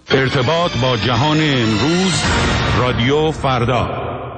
ارتباط با جهان امروز، رادیو فردا.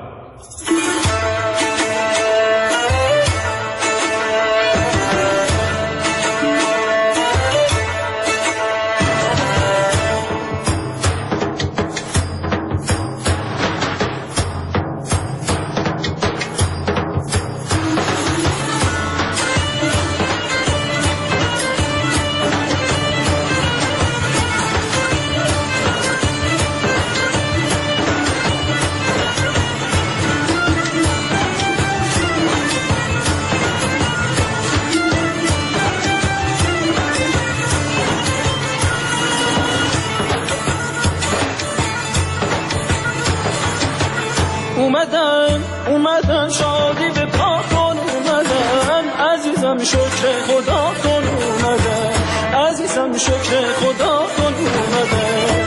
اومدن شادی به پا کن، اومدن عزیزم شکر خدا کن، اومدن عزیزم شکر خدا کن، اومدن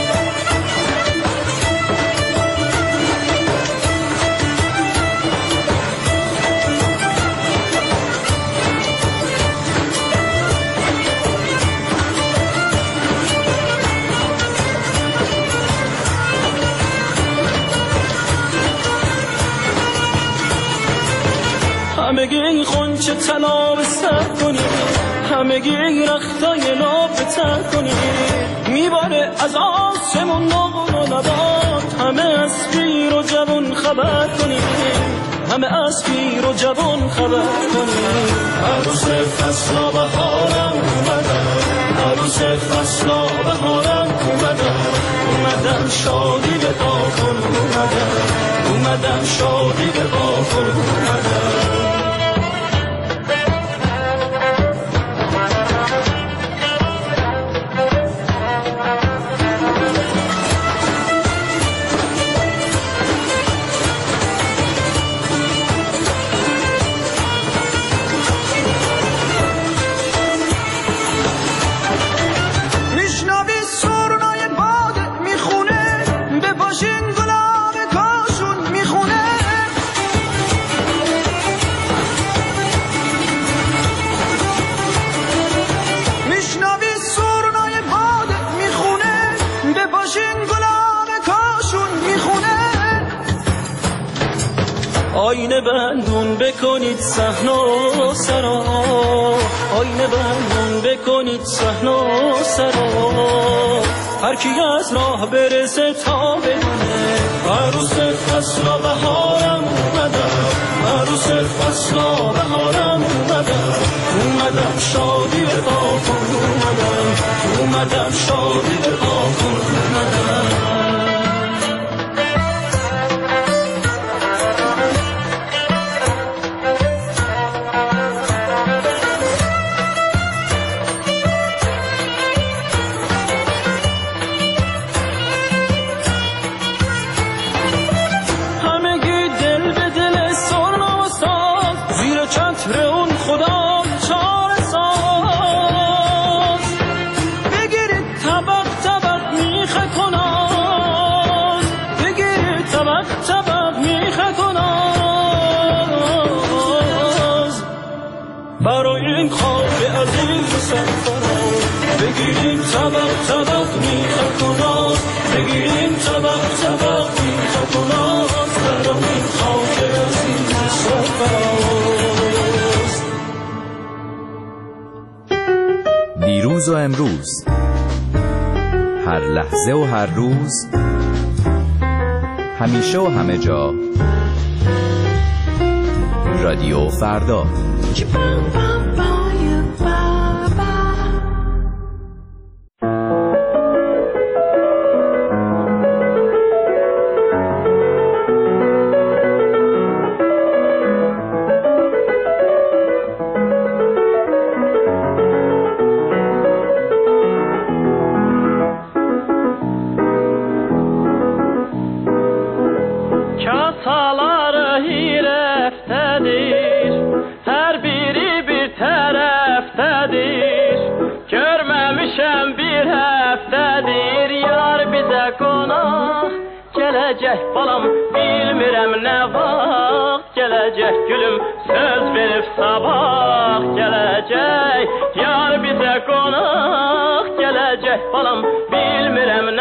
همگی این خونچه طلا به سر کنی، همگی این رختای ناب به تر کنی، میباره از آسمون نقل و نبات، همه از پیر و جوان خبر کنی، همه از پیر و جوان خبر کنی. عروس فصلا بهارم اومدن، عروس فصلا بهارم اومدن شادی به پا کن، اومدن شادی به پا کن، اومدن. آینه بندون بکنید صحن و سرا، آینه بندون بکنید صحن و سرا، هر کی از راه برسه تا بدونه عروس فصلا بهارم اومدن، عروس فصلا بهارم اومدن شادی به پا کن، اومدن شادی به پا کن، اومدن. بگیریم طبق طبق میخه کناز، بگیریم طبق طبق میخه کناز، برام این خاک عزیز سفراست. دیروز و امروز، هر لحظه و هر روز، همیشه و همه جا، رادیو فردا. Balam bilmirəm nə vaxt gələcək gülüm, söz verib sabah gələcək, yar bizə qonaq gələcək balam bilmirəm nə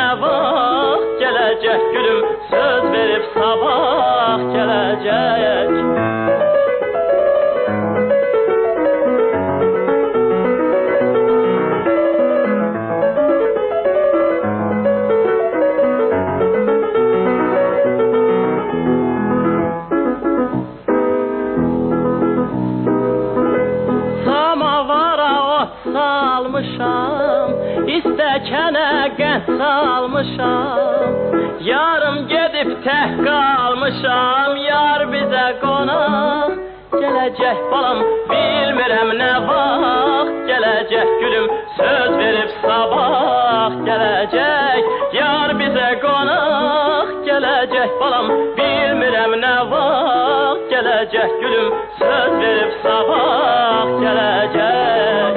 stəkənə qənd salmışam, yarım gedib tək qalmışam. Yar bizə qonaq gələcək balam, bilmirəm nə vaxt gələcək gülüm, söz verib sabah gələcək. Yar bizə qonaq gələcək balam, bilmirəm nə vaxt gələcək gülüm, söz verib sabah gələcək.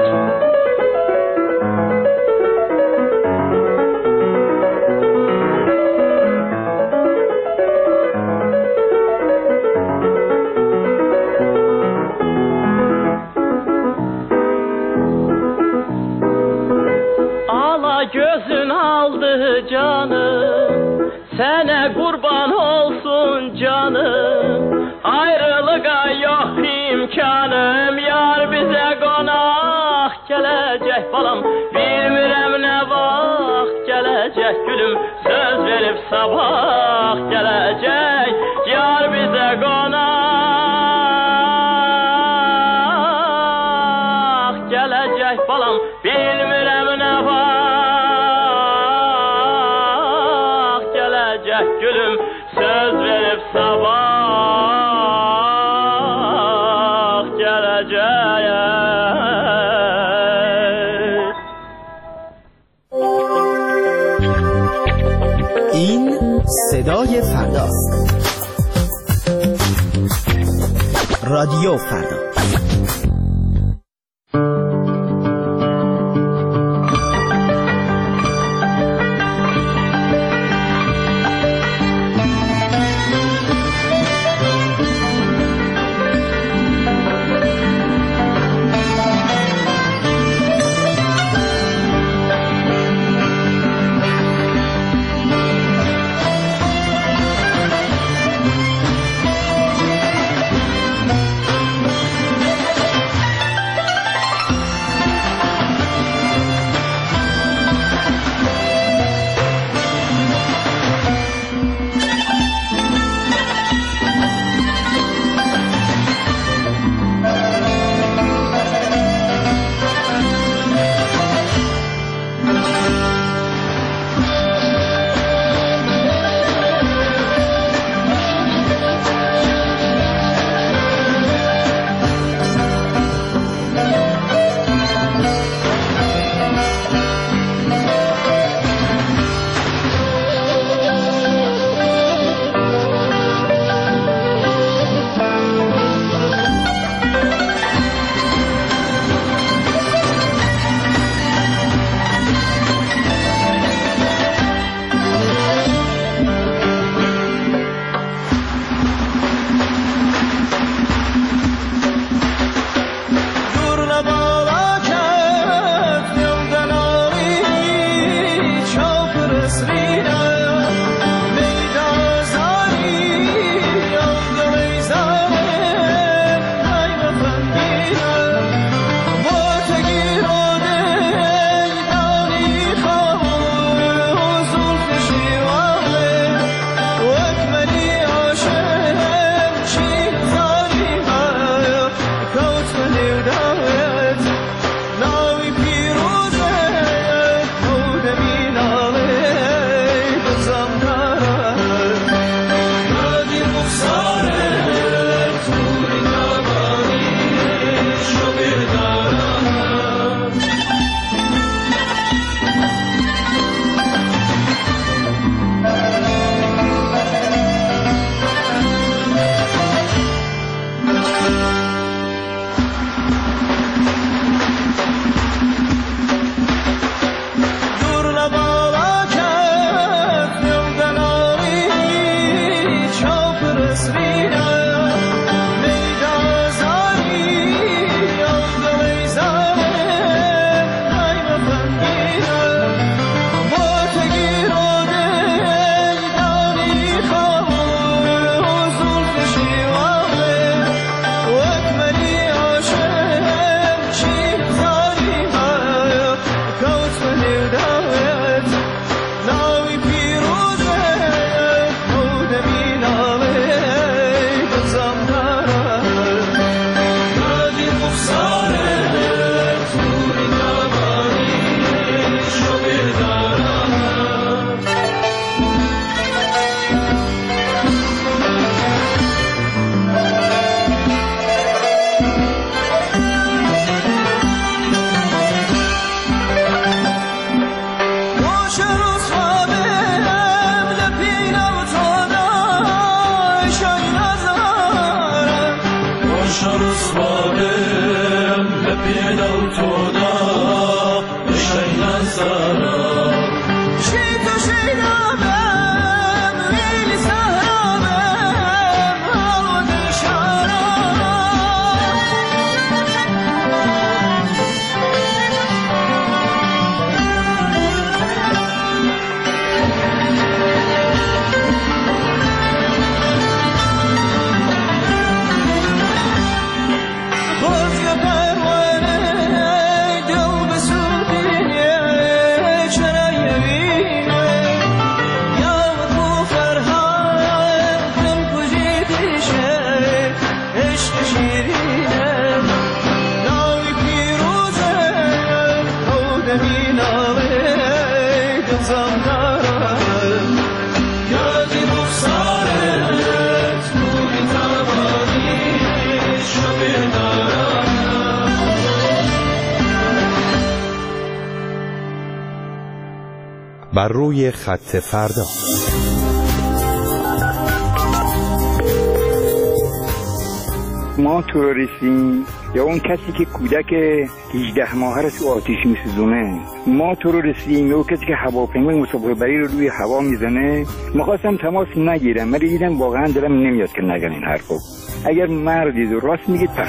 Gözün aldı canım, sənə qurban olsun canım. Ayrılığa yox imkanım, yar bizə qonaq gələcək balam, bilmirəm nə vaxt gələcək gülüm, söz verib sabah gələcək. Yar bizə qonaq gələcək balam, bilmirəm nə vaxt gülüm, söz verib sabah gələcək. این صدای فرداست. رادیو فردا. بازم نرم یادی بخسارت بودی تمامی شب نرم. بر روی خط فردا. ما تروریستیم یا اون کسی که کودک 18 ماهه رو تو آتیش میسوزونه؟ ما تروریستیم یا اون کسی که هواپیمای مسافر بری رو روی هوا میزنه؟ میخواستم تماس نگیرم ولی دیدم واقعا دلم نمیاد که نگن این حرفو. اگر مردید و راست میگید پس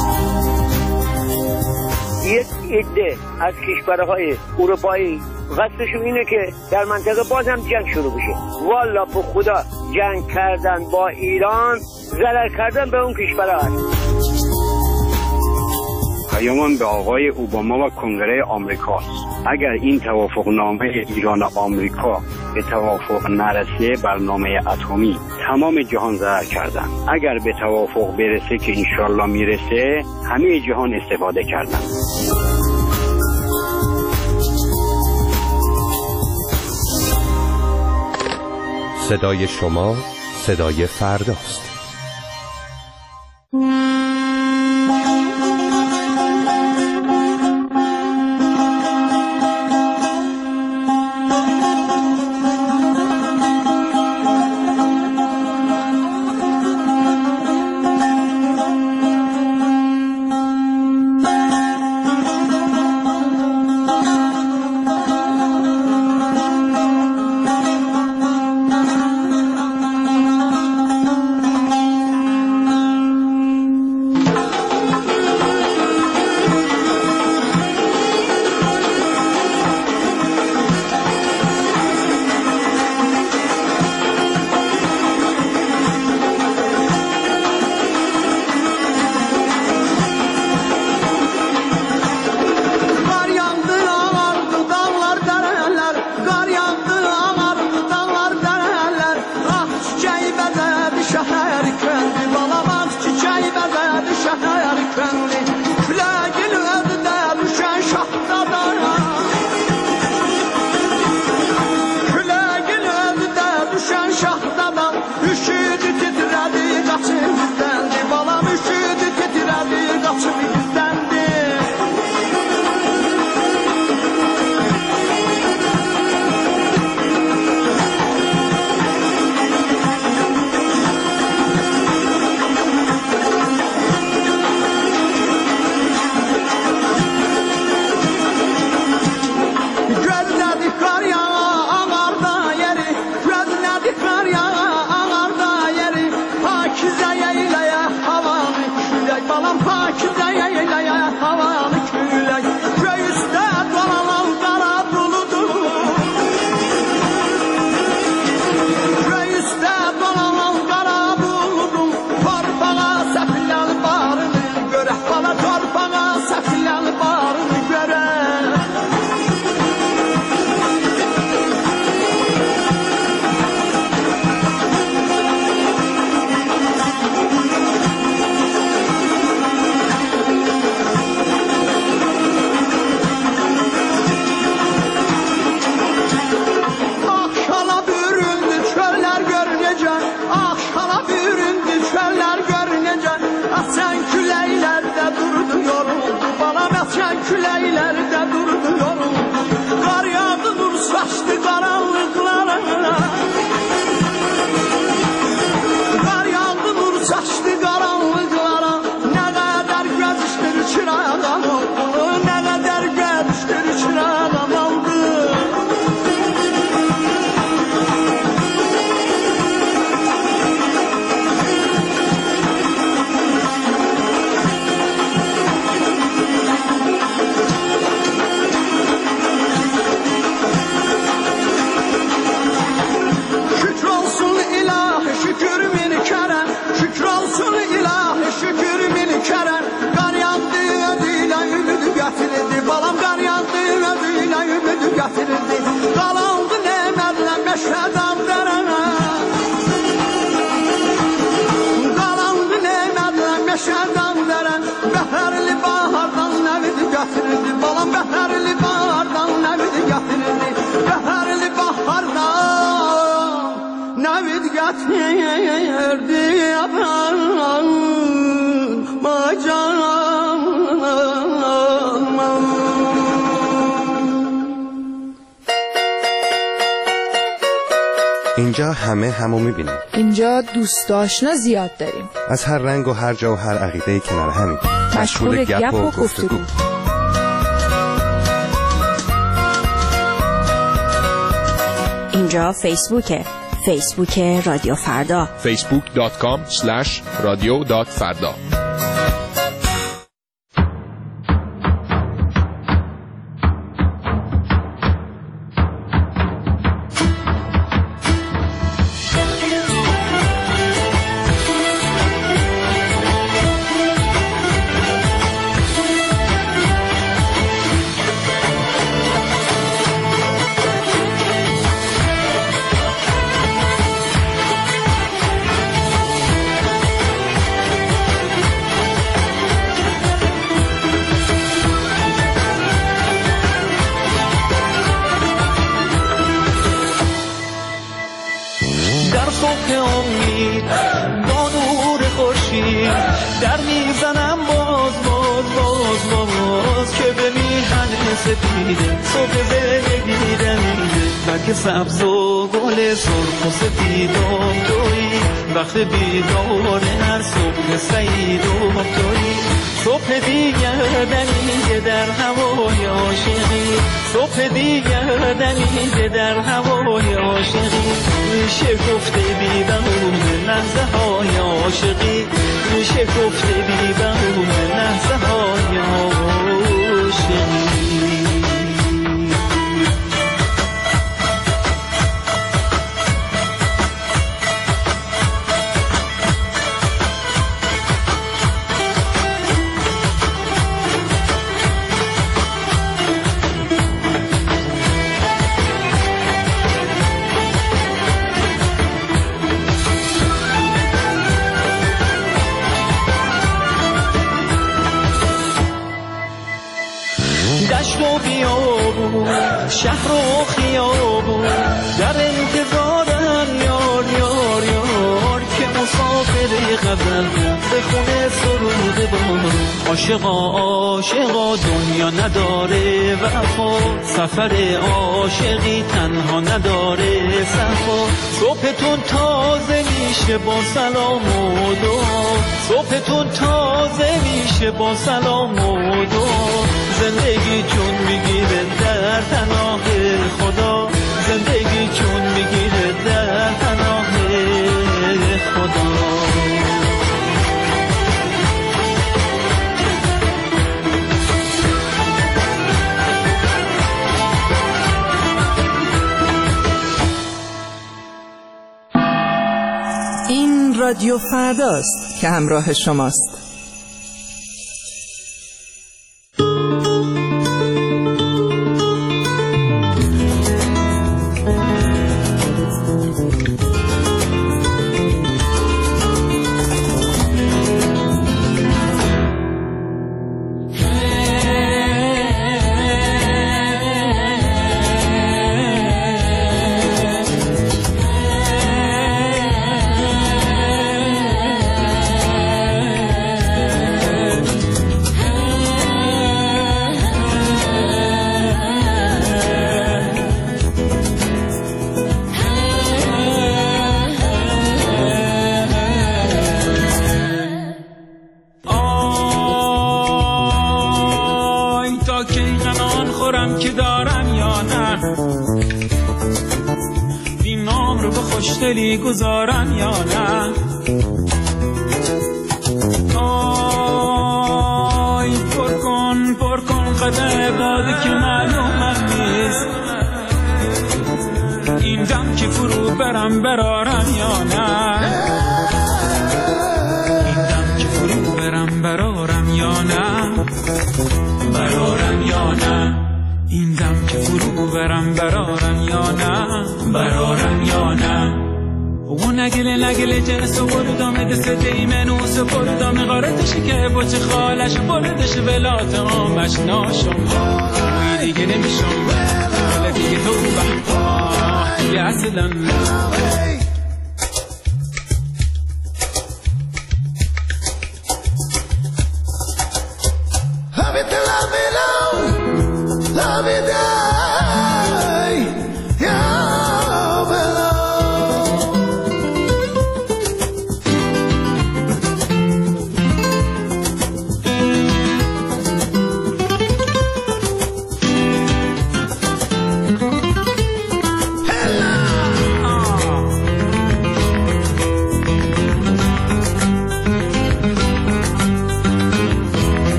یک عده از کشورهای اروپایی قصدشون اینه که در منطقه باز هم جنگ شروع بشه. والا به خدا جنگ کردن با ایران ضرر کردن به اون کشورها هست. پیامان به آقای اوباما و کنگره آمریکا، اگر این توافقنامه ایران و آمریکا به توافق نرسه برنامه اتمی تمام جهان ضرر کردن. اگر به توافق برسه که انشالله میرسه همه جهان استفاده کردن. صدای شما صدای فرداست. اینجا همو میبینیم. اینجا دوست آشنا زیاد داریم. از هر رنگ و هر جا و هر عقیده کنار همین. مشغول گپ و گفتگو. اینجا فیسبوک رادیو فردا. facebook.com/radio.farda. سبز و گل سرخ و سفید و تویی وقت بیدار هر صبح سعید و تویی صبح دیگر دمیده در هوای عاشقی صبح دیگر دمیده در هوای عاشقی میشه گفته بی بهونه لحظه های عاشقی میشه گفته بی بهونه لحظه های عاشقی. دشت و بیابون شهر و خیابون در انتظارن یار یار یار که مسافر غزل به خونه سرود بار عاشقا دنیا نداره وفا سفر عاشقی تنها نداره صفا صبحتون تازه میشه با سلام و دعا صبحتون تازه میشه با سلام و دعا زندگی چون میگیره در پناه خدا زندگی چون میگیره در پناه خدا. این رادیو فرداست که همراه شماست. خوشدلی گذارن یا نه آی پر کن قدر داده که معلومم نیست این دم که فرو برم برارم یا نه این دم که فرو برم برارم یا نه برارم یا نه این دم که فرو برم برارم یا نه برارم یا نه و نگله جنس و بردام دست دیمنوس و بردام غارتشی که بچه خالش بردش ولات آمش ناشم دیگه نمیشم ولی دیگه تو دیگه اصلا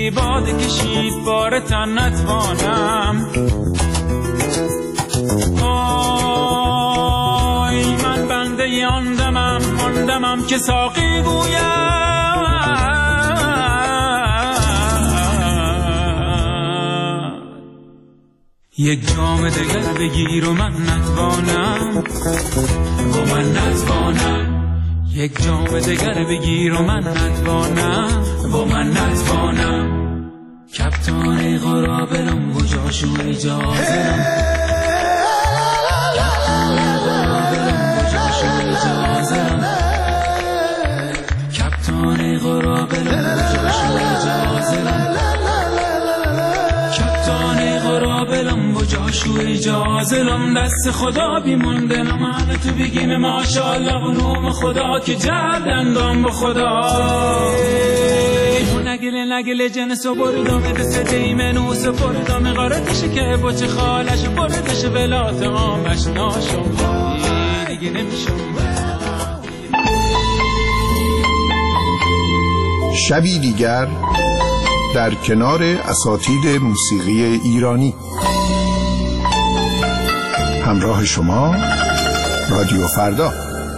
بی باد کشید بار تن نتوانم. آی من بنده آن دمم که ساقی گویم یک جام دگر بگیر و من نتوانم، و من نتوانم. یک جام دگر بگیر و من نتوانم، و من نتوانم. کپتان قرابلم و جاشو اجازه کپتان قرابلم و جاشو اجازه کپتان قرابلم و جاشو اجازه دست خدا بیمونده همه تو بگیم ماشاءالله و نوم خدا که جردندان با خدا نگله جنس و بردامه دست دیمنوس و بردامه غارتشه که بچه خالش و بردش ولات آمش ناشم دیگه نمیشم. شبی دیگر در کنار اساتید موسیقی ایرانی. همراه شما رادیو فردا.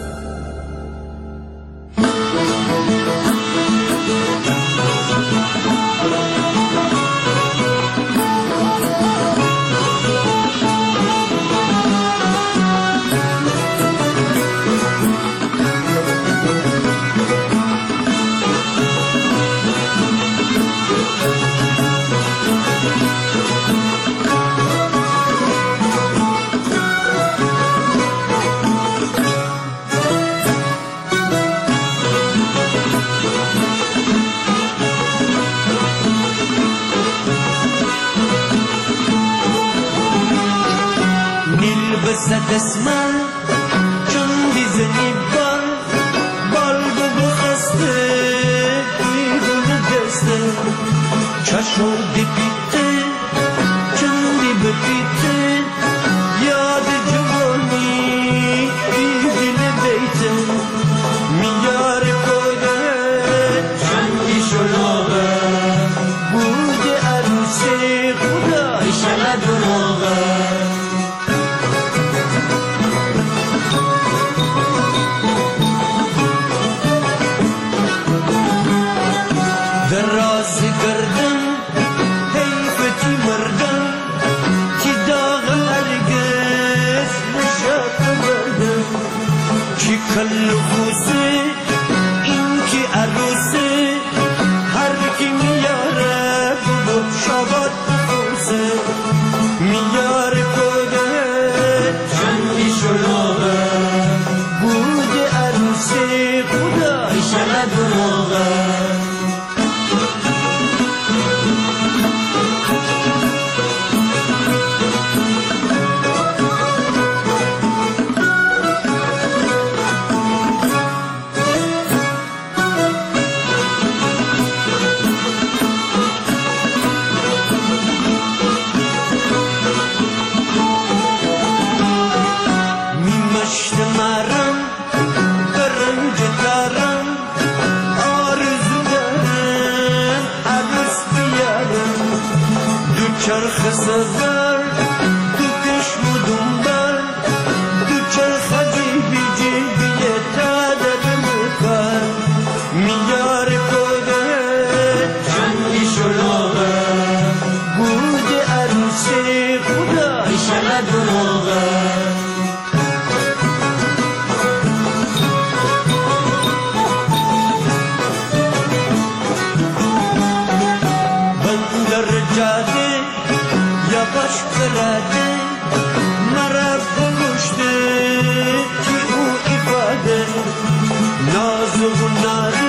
دستمال چون دیزنی بال بخسته بیرون دسته چشم دی پیته چون دی بپیته یاد جوانی بیدیل بیته میار کوده چندی شلوغه بود عروسی خدا ایشالا دروغه کل خوزه این که عروسه هر کی میاره بود شبات خوزه میاره کوده چندی شلوغه بود عروسه خدا ایشالا دروغه چرخ سفر تو کشم و دنبال تو چرخ جیبی تادر مکار میار کوده چندی شلوغه بود عروسی خدا ایشالا دروغه بندر جاده یواش براده مرا کشته که او ifade ناز و ناری